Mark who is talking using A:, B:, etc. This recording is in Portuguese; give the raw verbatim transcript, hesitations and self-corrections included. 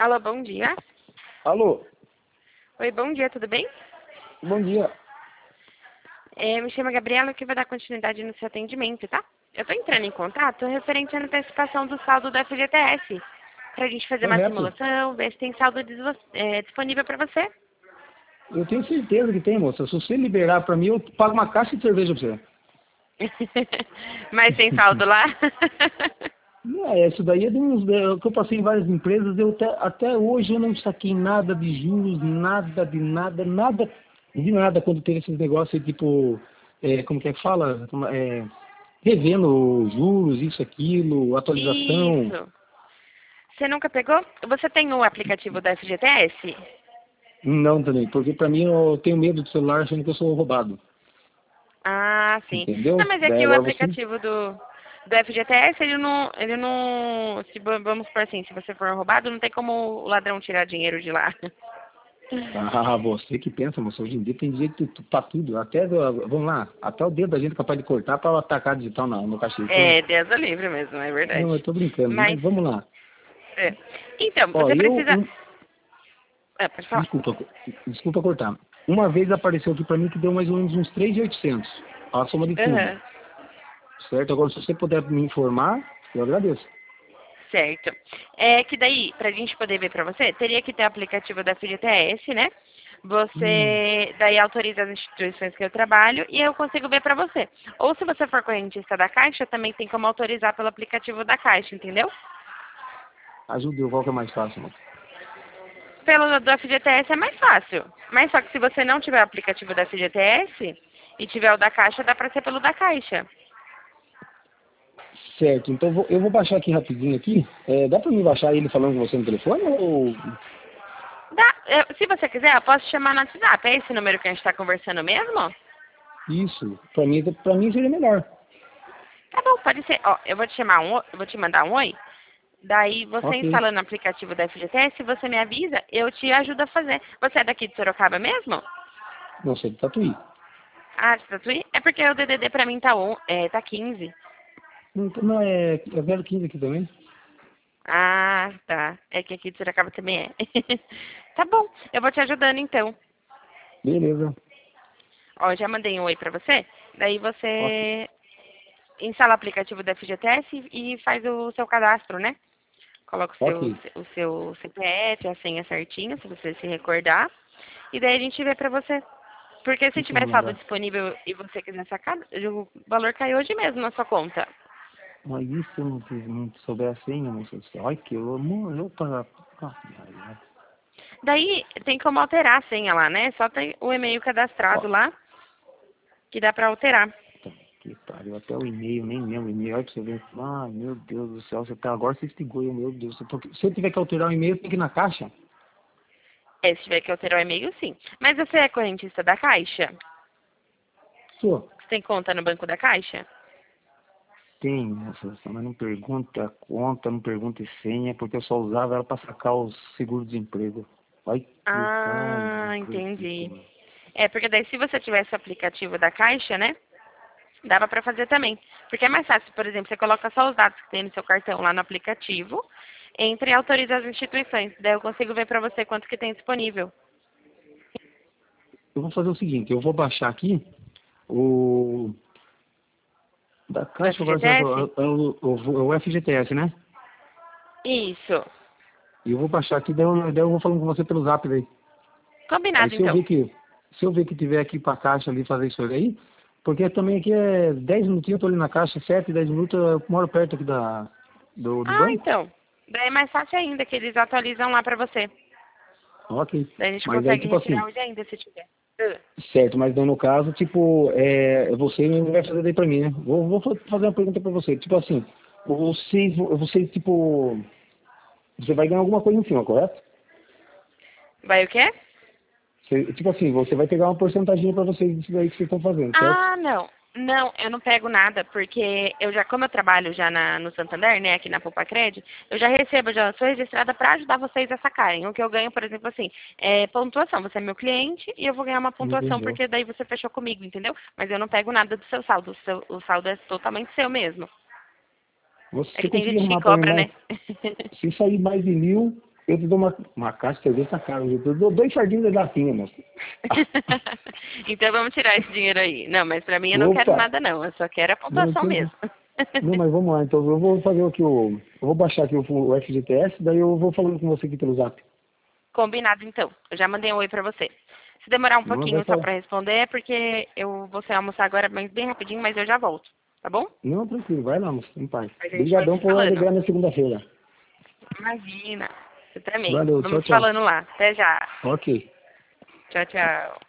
A: Alô, bom dia.
B: Alô,
A: Oi, bom dia, tudo bem?
B: bom dia.
A: É, me chamo Gabriela, que vai dar continuidade no seu atendimento, tá? Eu tô entrando em contato referente à antecipação do saldo do F G T S, pra gente fazer uma
B: Correto.
A: simulação, ver se tem saldo disvo- é, disponível pra você.
B: Eu tenho certeza que tem, moça. Se você liberar pra mim, eu pago uma caixa de cerveja pra você.
A: Mas tem saldo lá?
B: É, isso daí é de uns, é, que eu passei em várias empresas, eu até, até hoje eu não saquei nada de juros, nada de nada, nada de nada quando teve esses negócios aí, tipo, é, como que é que fala? Como- É, revendo juros, isso, aquilo, atualização.
A: Isso. Você nunca pegou? Você tem o aplicativo da F G T S?
B: Não também, porque pra mim eu tenho medo do celular achando que eu sou roubado.
A: Ah, sim.
B: Entendeu?
A: Não, mas é
B: Daí
A: que o
B: agora você.
A: aplicativo do, do F G T S, ele não, ele não, se, va- vamos por assim, se você for roubado, não tem como o ladrão tirar dinheiro de lá.
B: Ah, você que pensa, moço, hoje em dia tem jeito pra tudo. Até, do- vamos lá, até o dedo da gente é capaz de cortar para atacar digital na, no cachê. Então,
A: É, Deus o livre mesmo, é
B: não, eu
A: verdade.
B: tô brincando,
A: Mas,
B: mas vamos lá.
A: é. Então,
B: Ó,
A: você
B: eu,
A: precisa...
B: um,
A: É, pode falar.
B: desculpa, desculpa cortar. Uma vez apareceu aqui pra mim que deu mais ou menos uns três mil e oitocentos, a soma de tudo,
A: Aham,
B: certo? Agora, se você puder me informar, eu agradeço.
A: certo. É que daí, pra gente poder ver pra você, teria que ter o aplicativo da F G T S, né?
B: Hum,
A: Você daí autoriza as instituições que eu trabalho e eu consigo ver pra você. Ou se você for correntista da Caixa, também tem como autorizar pelo aplicativo da Caixa, entendeu?
B: ajude eu, qual que é mais fácil, moço?
A: Pelo do F G T S é mais fácil. Mas só que se você não tiver o aplicativo da F G T S e tiver o da Caixa, dá pra ser pelo da Caixa.
B: Certo, então eu vou, eu vou baixar aqui rapidinho aqui. É, dá pra me baixar ele falando com você no telefone ou...
A: Dá, eu- se você quiser, eu posso te chamar no WhatsApp. É esse número que a gente tá conversando mesmo?
B: Isso, pra mim, pra mim seria melhor.
A: Tá bom, pode ser. Ó, eu vou te chamar um, o- eu vou te mandar um oi. Daí você
B: Ok.
A: instalando o aplicativo da F G T S, você me avisa, eu te ajudo a fazer. Você é daqui de Sorocaba mesmo?
B: Não sei, de Tatuí.
A: Ah, de Tatuí? É porque o D D D pra mim tá, on, é, tá quinze.
B: Não, não é, é zero quinze aqui também?
A: Ah, tá. É que aqui de Sorocaba também é. Tá bom, eu vou te ajudando então.
B: Beleza.
A: Ó, eu já mandei um oi pra você. Daí
B: Ok.
A: você instala o aplicativo da F G T S e faz o seu cadastro, né? Coloca o
B: Ok.
A: seu, o seu C P F, a senha certinha, se você se recordar. E daí a gente vê pra você. Porque se
B: Deixa eu
A: tiver saldo
B: mandar.
A: disponível e você quiser sacar, o valor cai hoje mesmo na sua conta.
B: Mas isso eu não, fiz- não souber a senha, moça. Ai, que eu morreu para.
A: Daí tem como alterar a senha lá, né? Só tem o e-mail cadastrado
B: Ó,
A: lá que dá pra alterar.
B: tá, que pariu. Até o e-mail, nem lembro o e-mail. Olha pra você ver. Ai, meu Deus do céu. Você tá, agora você instigou, eu, meu Deus. Eu tô- Se eu tiver que alterar o e-mail, tem que ir na caixa?
A: É, se tiver que alterar o e-mail, sim. Mas você é correntista da Caixa?
B: Sou.
A: Você tem conta no banco da Caixa?
B: Tem, moça, mas não pergunta conta, não pergunta senha, porque eu só usava ela para sacar o seguro-desemprego. Ai, que ai, não
A: Ah, entendi.
B: acredito.
A: É, porque daí se você tivesse o aplicativo da Caixa, né? Dava pra fazer também. Porque é mais fácil, por exemplo, você coloca só os dados que tem no seu cartão lá no aplicativo, entre e autoriza as instituições. Daí eu consigo ver pra você quanto que tem disponível.
B: Eu vou fazer o seguinte, eu vou baixar aqui o da
A: Do
B: Caixa agora é
A: F G T S?
B: o, é o, o, é o F G T S, né?
A: Isso.
B: E eu vou baixar aqui, daí eu, daí eu vou falando com você pelo zap daí. Aí
A: Combinado,
B: se eu
A: então.
B: ver que se eu ver que tiver aqui pra caixa ali fazer isso aí, porque também aqui é dez minutinhos, eu tô ali na caixa, sete, dez minutos, eu moro perto aqui da, do, do
A: Ah,
B: banco.
A: então. Daí é mais fácil ainda, que eles atualizam lá pra você.
B: Ok.
A: Daí a gente
B: Mas aí,
A: consegue
B: tipo assim,
A: retirar hoje ainda, se tiver. Ah.
B: certo, mas daí no caso, tipo, é, você não vai fazer daí pra mim, né? Vou, vou fa- fazer uma pergunta pra você. Tipo assim, você, você, tipo, você vai ganhar alguma coisa em cima, correto?
A: Vai o quê?
B: Você- tipo assim, você vai pegar uma porcentagem pra vocês disso daí que vocês estão fazendo, certo?
A: Ah, não. Não, eu não pego nada, porque eu já, como eu trabalho já na, no Santander, né, aqui na Poupa-Cred, eu já recebo, já sou registrada para ajudar vocês a sacarem. O que eu ganho, por exemplo, assim, é pontuação. Você é meu cliente e eu vou ganhar uma pontuação
B: Entendeu?
A: porque daí você fechou comigo, entendeu? Mas eu não pego nada do seu saldo. O, seu, o saldo é totalmente seu mesmo. É
B: Você
A: que tem
B: conseguir
A: gente que
B: arrumar pra mim
A: cobra,
B: mais,
A: né?
B: se sair mais de mil, Eu te dou uma, uma caixa de cerveja cara. Eu te dou dois sardinhos de latinha, moço.
A: Então vamos tirar esse dinheiro aí. Não, mas pra mim eu não
B: Opa.
A: quero nada não. Eu só quero a pontuação
B: Não,
A: mesmo.
B: não, mas vamos lá. Então eu vou fazer o que o... Eu vou baixar aqui o, o F G T S, daí eu vou falando com você aqui pelo zap.
A: Combinado então. Eu já mandei um oi pra você. Se demorar um
B: Não,
A: pouquinho
B: vai
A: só
B: falar.
A: pra responder é porque eu vou sair almoçar agora mas bem rapidinho, mas eu já volto. Tá bom?
B: Não, tranquilo. Vai lá, moço. Em paz.
A: A gente vai
B: Obrigadão
A: se
B: por
A: falando.
B: alegrar minha segunda-feira.
A: Imagina. Você também.
B: Valeu, tchau,
A: Vamos
B: tchau.
A: falando lá. Até já.
B: Ok.
A: Tchau, tchau.